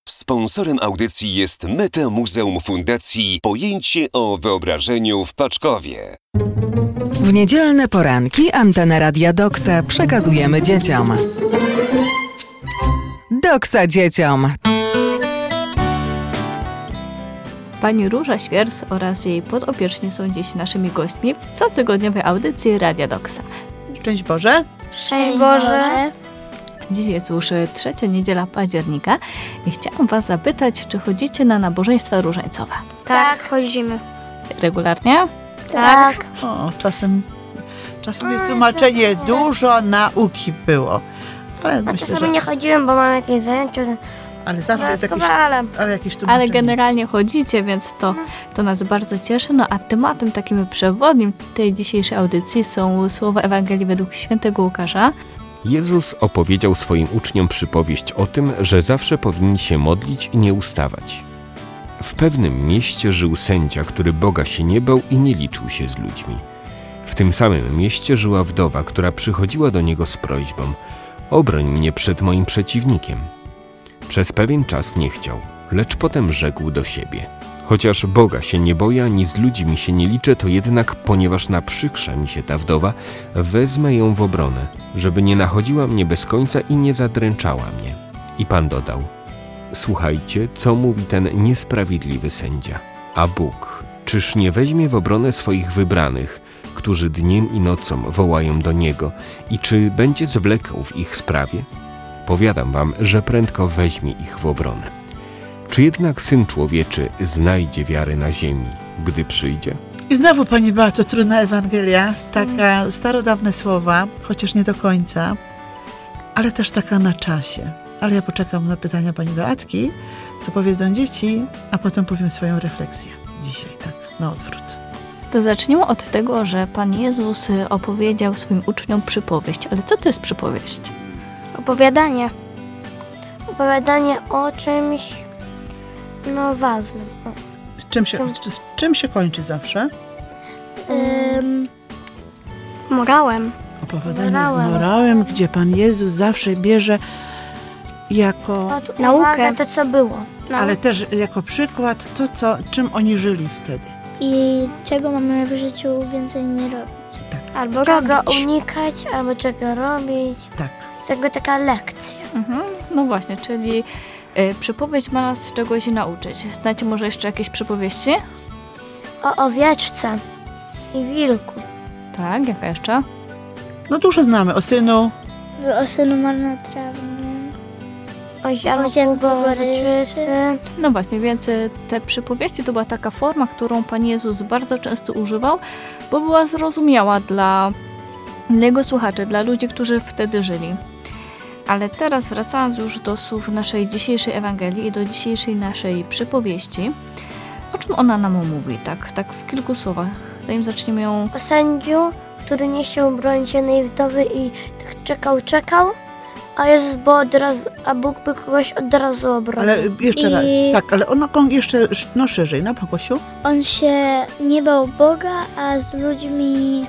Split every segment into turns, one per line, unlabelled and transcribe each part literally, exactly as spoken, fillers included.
Sponsorem audycji jest Meta Muzeum Fundacji Pojęcie o wyobrażeniu w Paczkowie.
W niedzielne poranki Antena Radia Doksa przekazujemy dzieciom. Doksa dzieciom.
Pani Róża Świers oraz jej podopieczni są dziś naszymi gośćmi w cotygodniowej audycji Radia Doksa.
Szczęść Boże!
Szczęść Boże!
Dziś jest już trzecia niedziela października i chciałam was zapytać, czy chodzicie na nabożeństwa różańcowe?
Tak, chodzimy.
Regularnie?
Tak.
O, czasem, czasem jest tłumaczenie, dużo nauki było. Ale
A
myślę,
czasami
że...
nie chodziłem, bo mam jakieś zajęcia.
Ale zawsze jest jakieś,
Dodatkowe, ale...
ale jakieś tłumaczenie.
Ale generalnie chodzicie, więc to, to nas bardzo cieszy. No a tematem takim przewodnim tej dzisiejszej audycji są słowa Ewangelii według świętego Łukasza.
Jezus opowiedział swoim uczniom przypowieść o tym, że zawsze powinni się modlić i nie ustawać. W pewnym mieście żył sędzia, który Boga się nie bał i nie liczył się z ludźmi. W tym samym mieście żyła wdowa, która przychodziła do niego z prośbą: obroń mnie przed moim przeciwnikiem. Przez pewien czas nie chciał, lecz potem rzekł do siebie: chociaż Boga się nie boję, ani z ludźmi się nie liczę, to jednak, ponieważ naprzykrza mi się ta wdowa, wezmę ją w obronę, żeby nie nachodziła mnie bez końca i nie zadręczała mnie. I Pan dodał: słuchajcie, co mówi ten niesprawiedliwy sędzia. A Bóg, czyż nie weźmie w obronę swoich wybranych, którzy dniem i nocą wołają do Niego, i czy będzie zwlekał w ich sprawie? Powiadam wam, że prędko weźmie ich w obronę. Czy jednak Syn Człowieczy znajdzie wiarę na ziemi, gdy przyjdzie?
I znowu, Pani Beato, trudna Ewangelia, taka starodawne słowa, chociaż nie do końca, ale też taka na czasie. Ale ja poczekam na pytania Pani Beatki, co powiedzą dzieci, a potem powiem swoją refleksję. Dzisiaj tak, na odwrót.
To zacznijmy od tego, że Pan Jezus opowiedział swoim uczniom przypowieść. Ale co to jest przypowieść?
Opowiadanie. Opowiadanie o czymś, no, ważnym. O.
Czym się, z, z czym się kończy zawsze?
Um, morałem.
Opowiadanie
Morałem.
z morałem, gdzie Pan Jezus zawsze bierze jako...
Od naukę to, co było. No.
Ale też jako przykład to, co, czym oni żyli wtedy.
I czego mamy w życiu więcej nie robić.
Albo czego unikać, albo czego robić.
Tak.
Tego taka lekcja.
Mhm. No właśnie, czyli y, przypowieść ma nas czegoś nauczyć. Znacie może jeszcze jakieś przypowieści?
O owieczce i wilku.
Tak, jaka jeszcze?
No dużo znamy. O synu.
O synu marnotrawnym.
O ziarnku
ziarnku
gorczycy.
No właśnie, więc y, te przypowieści to była taka forma, którą Pan Jezus bardzo często używał, bo była zrozumiała dla jego słuchaczy, dla ludzi, którzy wtedy żyli. Ale teraz, wracając już do słów naszej dzisiejszej Ewangelii i do dzisiejszej naszej przypowieści, o czym ona nam mówi, tak, tak w kilku słowach, zanim zaczniemy ją...
O sędziu, który nie chciał bronić jednej wdowy i tak czekał, czekał, a Jezus by od razu, a Bóg by kogoś od razu obronił.
Ale jeszcze
I-
raz. Tak, ale ona jeszcze no szerzej, na Pokosiu
On się nie bał Boga, a z ludźmi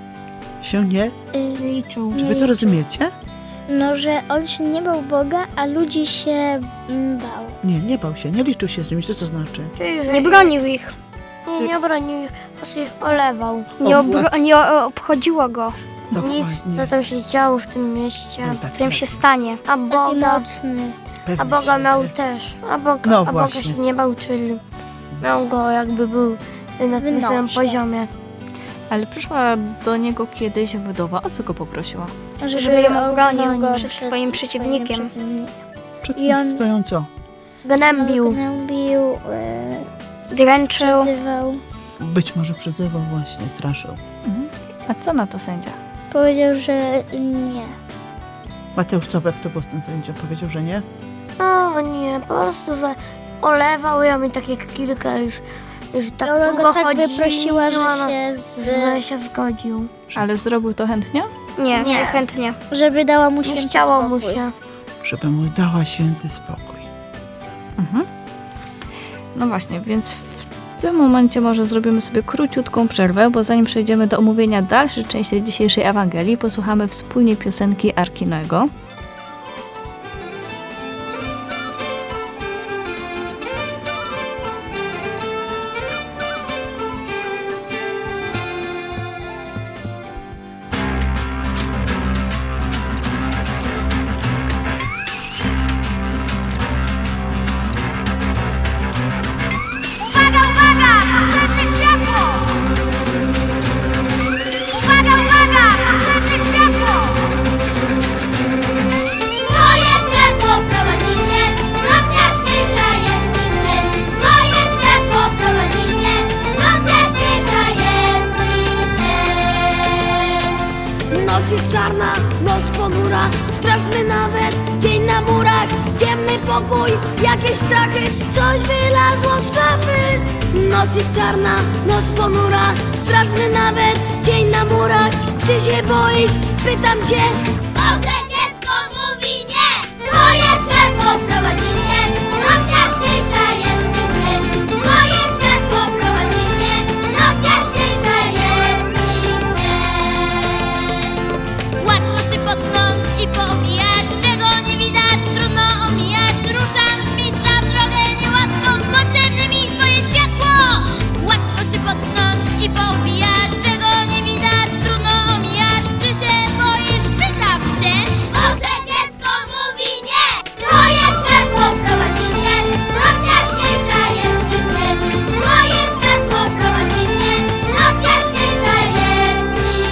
się nie...
y, liczył.
Czy wy to rozumiecie?
No, że on się nie bał Boga, a ludzi się mm, bał.
Nie, nie bał się, nie liczył się z nimi. Co to znaczy?
Czyli, że
Nie bronił ich.
Nie, nie obronił ich, po prostu ich olewał.
Nie,
Obła-
obro- nie o- obchodziło go,
Nic,
Dokładnie.
co tam się działo w tym mieście.
No tak,
co im się stanie.
A
Taki
Boga,
mocny.
pewnie
a Boga
siebie.
miał też. A Boga,
No
a Boga
właśnie.
się nie bał, czyli miał go, jakby był na tym
Wynoszę.
samym poziomie.
Ale przyszła do niego kiedyś wdowa, o co go poprosiła?
Żeby,
Żeby
ją obronił
obronił
go
przed
przed
swoim
przeciwnikiem.
przeciwnikiem.
Przed
I on-
tym stoją co?
Gnębił,
Gnębił, y,
dręczył.
przezywał.
Być może przezywał właśnie, straszył.
Mhm. A co na to sędzia?
Powiedział, że nie.
Mateusz, co, jak to było z tym sędzią? Powiedział, że nie?
No nie, po prostu, że olewał ją i takie kilka już, już tak
Ona
długo
go tak
chodzili,
wyprosiła, że
no,
się, z...
że się zgodził.
Ale zrobił to chętnie?
Nie,
Nie.
chętnie. Żeby dała mu
Nie
święty
chciało mu
spokój.
się.
Żeby mu dała święty spokój.
Mhm. No właśnie, więc w tym momencie może zrobimy sobie króciutką przerwę, bo zanim przejdziemy do omówienia dalszej części dzisiejszej Ewangelii, posłuchamy wspólnie piosenki Arki Noego.
straszny nawet dzień na murach, ciemny pokój, jakieś strachy, coś wylazło z szafy. Noc jest czarna, noc ponura, straszny nawet dzień na murach. Czy się boisz? Pytam się.
Boże, dziecko mówi nie. Twoje światło prowadzi mnie. Noc jaśniejsza jest niż dzień. Twoje światło prowadzi mnie. Noc jaśniejsza jest niż dzień. Łatwo się potknąć i poobijać, czego nie widać, trudno omijać. Ruszam z miejsca w drogę niełatwą, potrzebne mi twoje światło. Łatwo się potknąć i poobijać, czego nie widać, trudno omijać. Czy się boisz? Pytam się. Boże, dziecko mówi nie. Twoje światło prowadzi mnie. Noc jaśniejsza jest niż dzień. Twoje światło prowadzi mnie. Noc jaśniejsza jest niż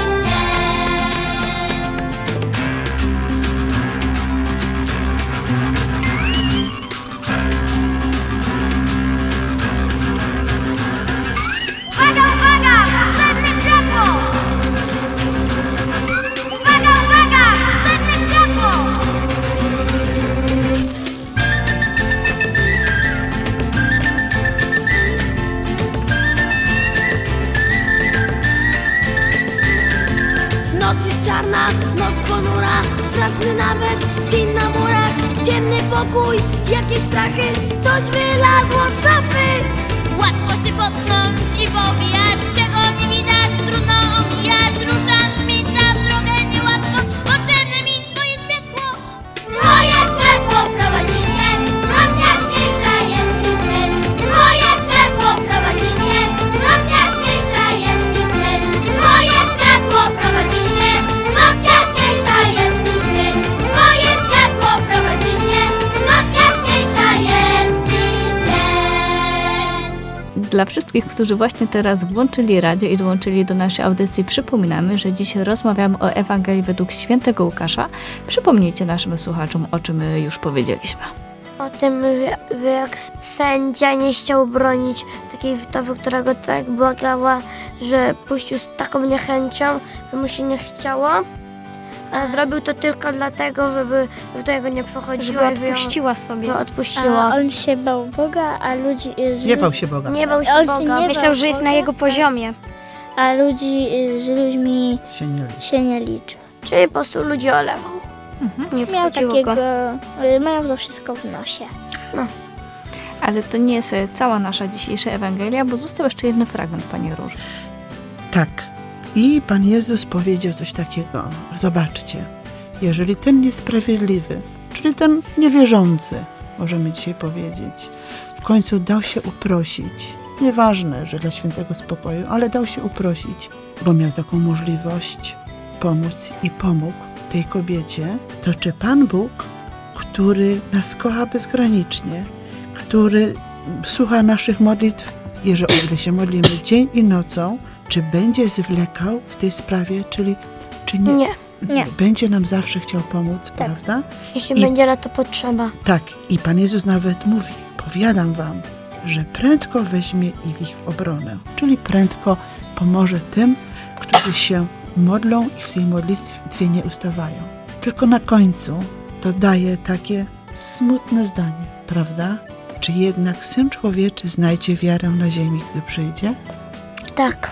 Uwaga, uwaga! Potrzebne światło! Uwaga, uwaga! Potrzebne światło!
Noc jest czarna, noc ponura, straszny nawet dzień na murach, ciemny pokój, jakieś strachy, coś wylazło z szafy.
Łatwo się potknąć i pobijać, czego nie widać, trudno omijać. Ruszam z miejsca w drogę niełatwo, potrzebne mi twoje światło. Twoje światło prowadzi mnie, noc jaśniejsza jest niż dzień. Twoje światło prowadzi mnie, noc jaśniejsza jest niż dzień. Twoje światło prowadzi mnie, noc jaśniejsza jest niż dzień. Twoje światło prowadzi mnie, noc jaśniejsza jest niż dzień.
Dla wszystkich, którzy właśnie teraz włączyli radio i dołączyli do naszej audycji, przypominamy, że dzisiaj rozmawiamy o Ewangelii według świętego Łukasza. Przypomnijcie naszym słuchaczom, o czym już powiedzieliśmy.
O tym, że, że jak sędzia nie chciał bronić takiej wdowy, którego tak błagała, że puścił z taką niechęcią, że mu się nie chciało. Ale zrobił to tylko dlatego, żeby do tego nie przechodziło.
Żeby
i ją-
odpuściła sobie.
Że odpuściła.
A on się bał Boga, a ludzi... y,
Nie bał się Boga.
Nie bał się
On się
Boga.
nie
Myślał,
bał
że jest na
Boga,
jego poziomie.
A ludzi y, z ludźmi
Się nie liczy.
się nie liczy.
Czyli po prostu ludzi olewał. Nie
Miał
obchodziło
takiego...
go.
y, Mają to wszystko w nosie.
Ale to nie jest e, cała nasza dzisiejsza Ewangelia, bo został jeszcze jeden fragment, Pani Różo.
Tak. I Pan Jezus powiedział coś takiego. Zobaczcie, jeżeli ten niesprawiedliwy, czyli ten niewierzący, możemy dzisiaj powiedzieć, w końcu dał się uprosić. Nieważne, że dla świętego spokoju, ale dał się uprosić, bo miał taką możliwość pomóc i pomógł tej kobiecie, to czy Pan Bóg, który nas kocha bezgranicznie, który słucha naszych modlitw, jeżeli o ile się modlimy dzień i nocą, czy będzie zwlekał w tej sprawie, czyli czy nie,
Nie.
Nie.
będzie nam zawsze chciał pomóc, prawda?
Jeśli
I-
będzie na to potrzeba.
Tak, i Pan Jezus nawet mówi, powiadam wam, że prędko weźmie ich w obronę, czyli prędko pomoże tym, którzy się modlą i w tej modlitwie nie ustawają. Tylko na końcu to daje takie smutne zdanie, prawda? Czy jednak Syn Człowieczy znajdzie wiarę na ziemi, gdy przyjdzie?
Tak.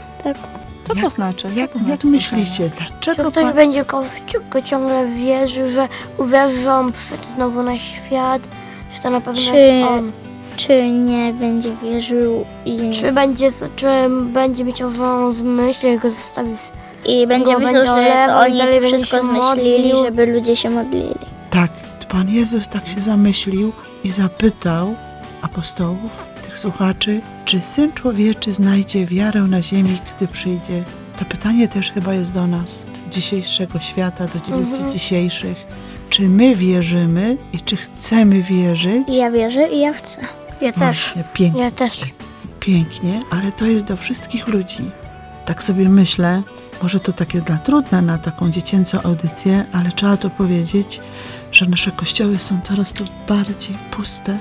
Co
Jak-
to znaczy? Co
Jak,
to
jak
znaczy
myślicie,
Czy
dlaczego
ktoś
Pan...
będzie go, go ciągle wierzył, że uwierzy, że on przyszedł znowu na świat, że to na pewno
Czy-
jest on.
Czy nie będzie wierzył i,
Czy będzie, czy będzie myślał, że on zmyśli i go zostawi. z-
i będzie
go
myślał,
będzie
że
olewał
to
i
oni
dalej
to
będzie
wszystko
się
zmyślili,
modlił?
żeby ludzie się modlili.
Tak, Pan Jezus tak się zamyślił i zapytał apostołów, tych słuchaczy, czy Syn Człowieczy znajdzie wiarę na ziemi, gdy przyjdzie? To pytanie też chyba jest do nas, dzisiejszego świata, do ludzi
Mhm.
dzisiejszych. Czy my wierzymy i czy chcemy wierzyć?
I ja wierzę i ja chcę.
Ja też.
Właśnie, pięknie,
Ja też.
pięknie, ale to jest do wszystkich ludzi. Tak sobie myślę, może to takie dla trudne na taką dziecięcą audycję, ale trzeba to powiedzieć, że nasze kościoły są coraz to bardziej puste.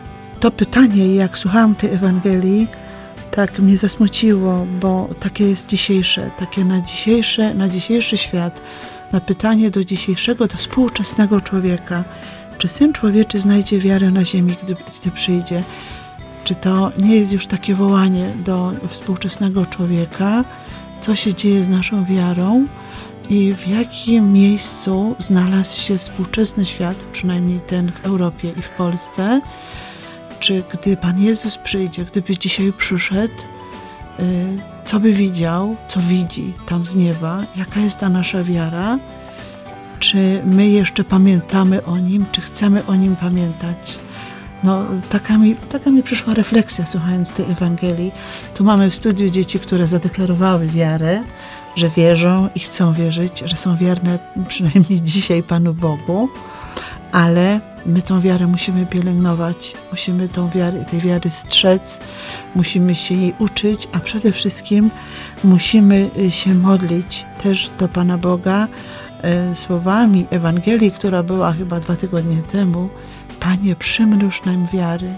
To pytanie, jak słuchałam tej Ewangelii, tak mnie zasmuciło, bo takie jest dzisiejsze, takie na dzisiejsze, na dzisiejszy świat na pytanie do dzisiejszego, do współczesnego człowieka, czy Syn Człowieczy znajdzie wiarę na ziemi, gdy, gdy przyjdzie? Czy to nie jest już takie wołanie do współczesnego człowieka, co się dzieje z naszą wiarą i w jakim miejscu znalazł się współczesny świat, przynajmniej ten w Europie i w Polsce? Czy gdy Pan Jezus przyjdzie, gdyby dzisiaj przyszedł, co by widział, co widzi tam z nieba, jaka jest ta nasza wiara? Czy my jeszcze pamiętamy o Nim, czy chcemy o Nim pamiętać? No, taka mi, taka mi przyszła refleksja, słuchając tej Ewangelii. Tu mamy w studiu dzieci, które zadeklarowały wiarę, że wierzą i chcą wierzyć, że są wierne przynajmniej dzisiaj Panu Bogu, ale my tą wiarę musimy pielęgnować, musimy tą wiarę, tej wiary strzec, musimy się jej uczyć, a przede wszystkim musimy się modlić też do Pana Boga e, słowami Ewangelii, która była chyba dwa tygodnie temu. Panie, przymnóż nam wiary,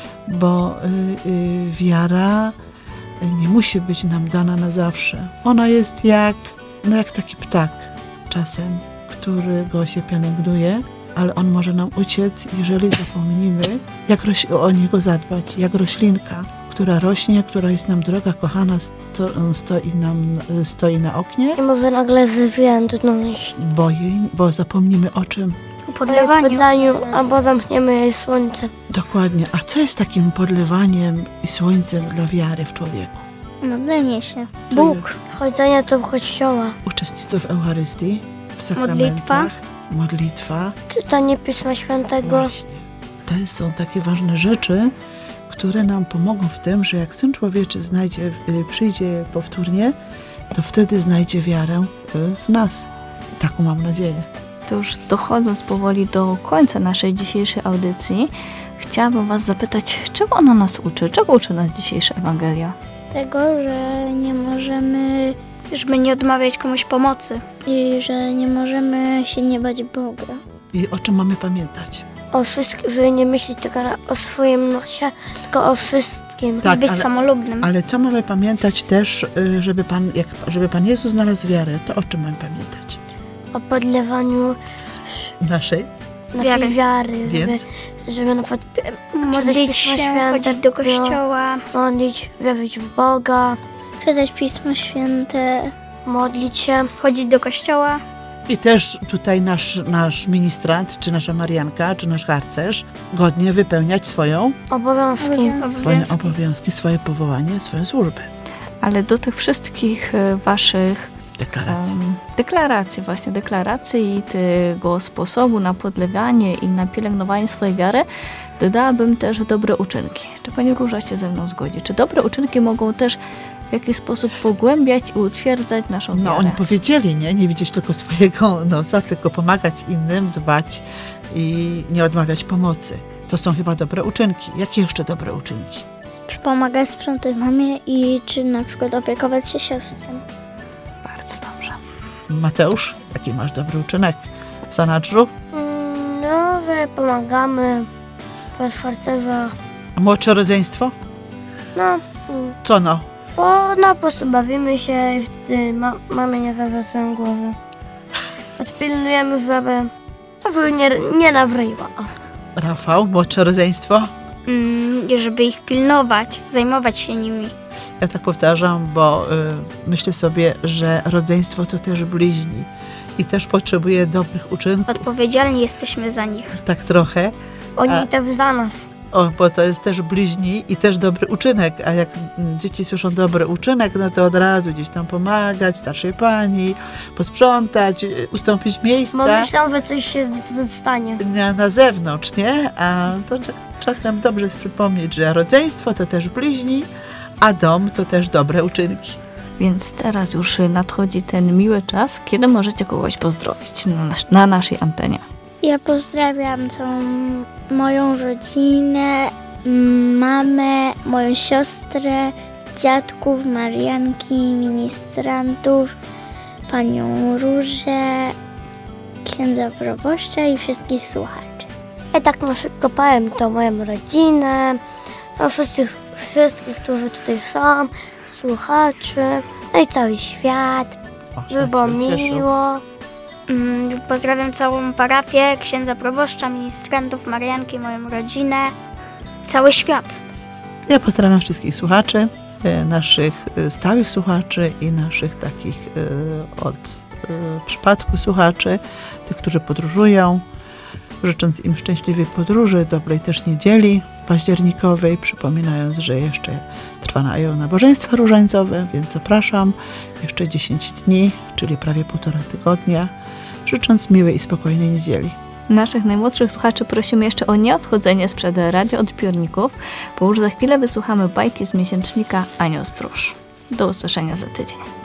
bo y, y, wiara nie musi być nam dana na zawsze. Ona jest jak, no jak taki ptak czasem, którego się pielęgnuje, ale on może nam uciec, jeżeli zapomnimy, jak roś- o niego zadbać, jak roślinka, która rośnie, która jest nam droga, kochana, sto, stoi, nam, stoi na oknie.
I może nagle zwiędnąć.
Bo, jej, bo zapomnimy o czym?
O podlewaniu. podlaniu, albo zamkniemy jej słońce.
Dokładnie. A co jest takim podlewaniem i słońcem dla wiary w człowieku?
Modlenie się.
To
Bóg.
jest
Chodzenie do kościoła.
Uczestnictwo w Eucharystii, w sakramentach.
Modlitwa.
Modlitwa.
Czytanie Pisma Świętego.
Właśnie. To są takie ważne rzeczy, które nam pomogą w tym, że jak Syn Człowieczy znajdzie, przyjdzie powtórnie, to wtedy znajdzie wiarę w nas. Taką mam nadzieję.
To już dochodząc powoli do końca naszej dzisiejszej audycji, chciałabym Was zapytać, czego ona nas uczy? Czego uczy nas dzisiejsza Ewangelia?
Tego, że nie możemy, żeby nie odmawiać komuś pomocy i że nie możemy się nie bać Boga.
I o czym mamy pamiętać?
O wszystkim, żeby nie myśleć tylko o swoim nosie, tylko o wszystkim.
Tak,
I być
ale-
samolubnym.
Ale co mamy pamiętać też, żeby Pan, jak, żeby Pan Jezus znalazł wiarę, to o czym mamy pamiętać?
O podlewaniu
Naszej?
naszej
Wiary.
wiary.
Więc?
Żeby, żeby na przykład pi-
Modlić
Pismo
się,
Święte,
chodzić do kościoła,
modlić, wierzyć w Boga,
czytać Pismo Święte,
modlić się.
chodzić do kościoła.
I też tutaj nasz, nasz ministrant, czy nasza Marianka, czy nasz harcerz godnie wypełniać swoją,
Obowiązki.
swoje obowiązki, swoje powołanie, swoją służbę.
Ale do tych wszystkich e, Waszych
Deklaracji.
em, deklaracji, właśnie deklaracji i tego sposobu na podlewanie i na pielęgnowanie swojej wiary, dodałabym też dobre uczynki. Czy Pani Róża się ze mną zgodzi? Czy dobre uczynki mogą też w jakiś sposób pogłębiać i utwierdzać naszą
No
wiarę?
oni powiedzieli, nie? Nie widzieć tylko swojego nosa, tylko pomagać innym, dbać i nie odmawiać pomocy. To są chyba dobre uczynki. Jakie jeszcze dobre uczynki?
Pomagać sprzątać mamie i czy na przykład opiekować się siostrą.
Bardzo dobrze.
Mateusz, jaki masz dobry uczynek w zanadrzu?
Mm, No, że pomagamy w farcerzach.
A młodsze rodzeństwo?
No, mm,
Co no?
bo no, po prostu bawimy się i wtedy ma, mamy nie zawracają głowy. Odpilnujemy, żeby, żeby nie, nie nawryła.
Rafał, młodsze rodzeństwo?
Mm, i żeby ich pilnować, zajmować się nimi.
Ja tak powtarzam, bo y, myślę sobie, że rodzeństwo to też bliźni i też potrzebuje dobrych uczynków,
Odpowiedzialni jesteśmy za nich.
tak trochę,
Oni
A-
też za nas.
o, bo to jest też bliźni i też dobry uczynek, a jak mm, dzieci słyszą dobry uczynek, no to od razu gdzieś tam pomagać starszej pani, posprzątać, y, ustąpić
Bo
miejsca
myślą, że coś się z- stanie.
na, na zewnątrz, nie? A to tak czasem dobrze jest przypomnieć, że rodzeństwo to też bliźni, a dom to też dobre uczynki.
Więc teraz już nadchodzi ten miły czas, kiedy możecie kogoś pozdrowić na, nas- na naszej antenie.
Ja pozdrawiam całą moją rodzinę, mm, mamę, moją siostrę, dziadków, Marianki, ministrantów, panią Różę, księdza proboszcza i wszystkich słuchaczy.
Ja tak na szybko powiem to moją rodzinę, no wszystkich, wszystkich, którzy tutaj są, słuchaczy, no i cały świat,
O,
żeby było
się cieszył.
miło.
Mm, Pozdrawiam całą parafię, księdza proboszcza, ministrantów, Marianki, moją rodzinę, cały świat.
Ja pozdrawiam wszystkich słuchaczy, e, naszych e, stałych słuchaczy i naszych takich e, od e, przypadku słuchaczy, tych, którzy podróżują, życząc im szczęśliwej podróży, dobrej też niedzieli październikowej, przypominając, że jeszcze trwają nabożeństwa różańcowe, więc zapraszam. Jeszcze dziesięć dni, czyli prawie półtora tygodnia, życząc miłej i spokojnej niedzieli.
Naszych najmłodszych słuchaczy prosimy jeszcze o nieodchodzenie sprzed radioodbiorników, bo już za chwilę wysłuchamy bajki z miesięcznika Anioł Stróż. Do usłyszenia za tydzień.